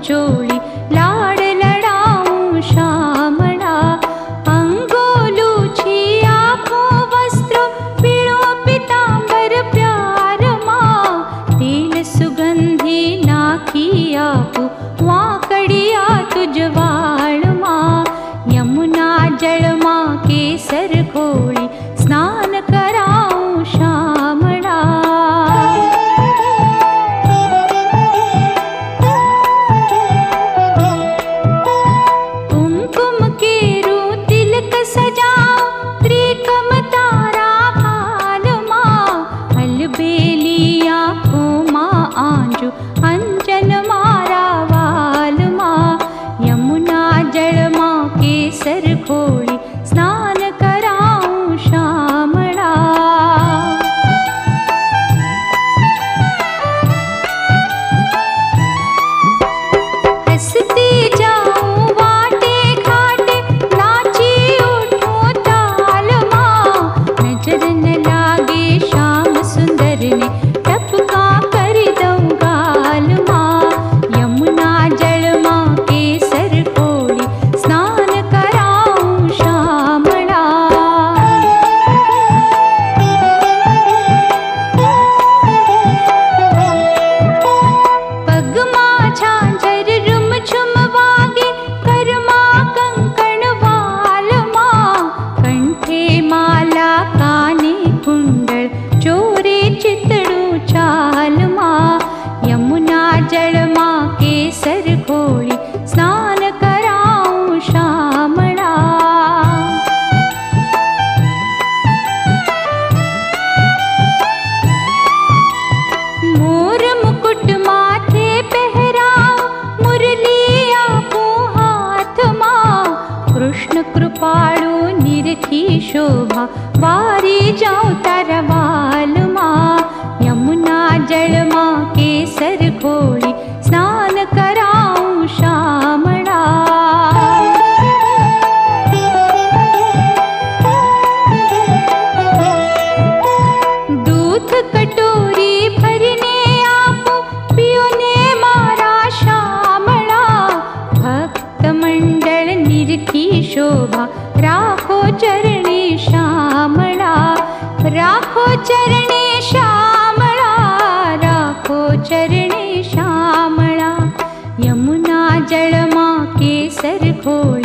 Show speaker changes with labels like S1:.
S1: चोली लाड़ लड़ाऊं श्यामला। अंगोलू छी आँखों वस्त्रों पीड़ो पीतांबर प्यार माँ। तेल सुगंधी नाखी आपू वाकड़िया तुझ वाळ माँ। यमुना जल माँ केसर घोली स्नान कराऊं श्यामला। कुमकुम केरू तिलक सजाऊं त्रिकम तारा भाल माँ। अलबेली आँखों माँ आंजू अंजन मारा वाल माँ। यमुना जल माँ केसर घोली स्नान कराऊं श्यामला। हंसती जाऊं वाटे घाटे नाची उठूं ताल माँ। नजर न लागे श्याम सुंदर ने टपका कर दूं गाल माँ। यमुना जल माँ केसर घोली स्नान कराऊं श्यामला। पग माँ झांझर रुम झुम वागे कर्मा कंकण वाल माँ। कंठे माला काने कुंडल चोरे चितड़ू चाल माँ। यमुना जल माँ केसर घोली स्नान कराऊं श्यामला। मोर मुकुट माथे पहराऊं मुरली आपू हाथ माँ। कृष्ण कृपाणु निरखी शोभा वारी जाऊं तरवाल माँ। यमुना जल माँ केसर घोली स्नान कराऊं श्यामला। दूध कटोरी भरने आपू पियो ने मारा श्यामला। भक्त मंडल निरखी शोभा राखो चरणे श्यामला। राखो चरणे श्यामला राखो चरणे श्यामला। यमुना जल माँ केसर घोली